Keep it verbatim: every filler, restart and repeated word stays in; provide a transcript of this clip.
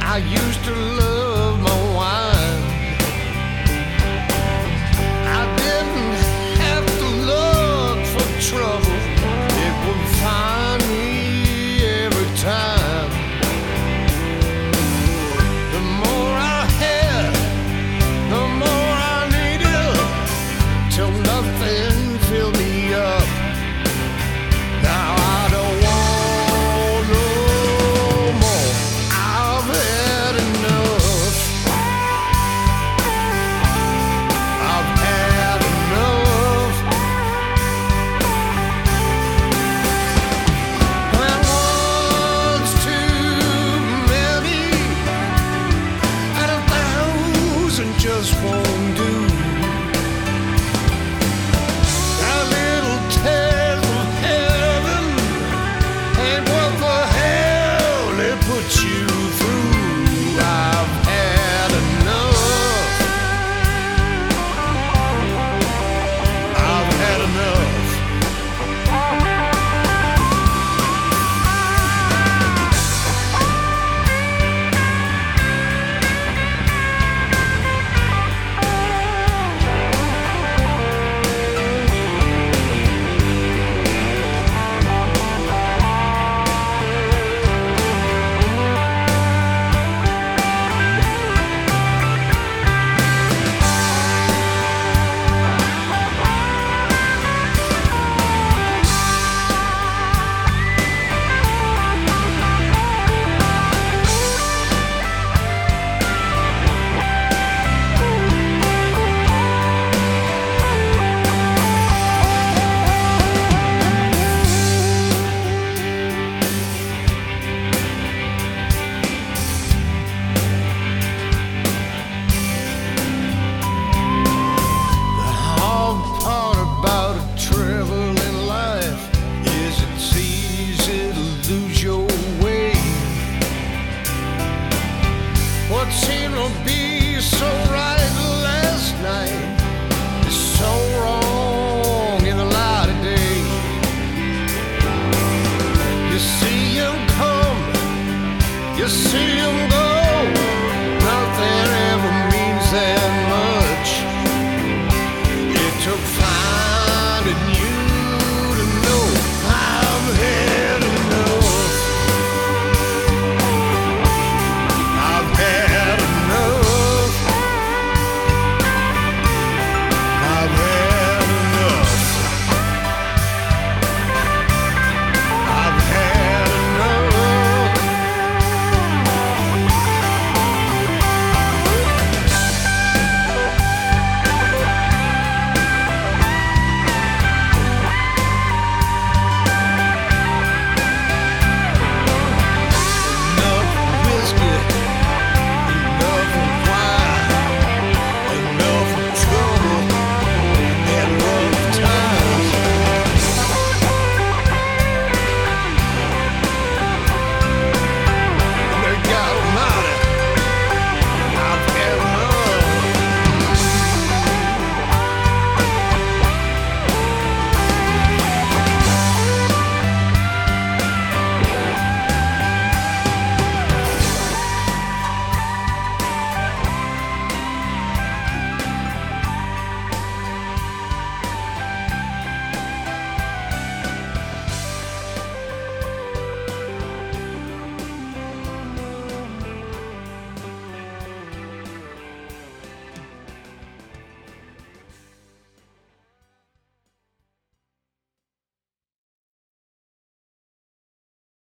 I used to love my wine. I didn't have to look for trouble. It would find me every time. The more I had, the more I needed, till nothing filled me up. Now I don't want no more. I've had enough. I've had enough. When one's too many, and a thousand just won't do. Our little taste of heaven ain't what the hell they put you through. I've had enough. I've had enough. The hard part about a travel in life is it's easy to lose your way. What seemed to be so right last night is so wrong in the light of day. You see him come, you see him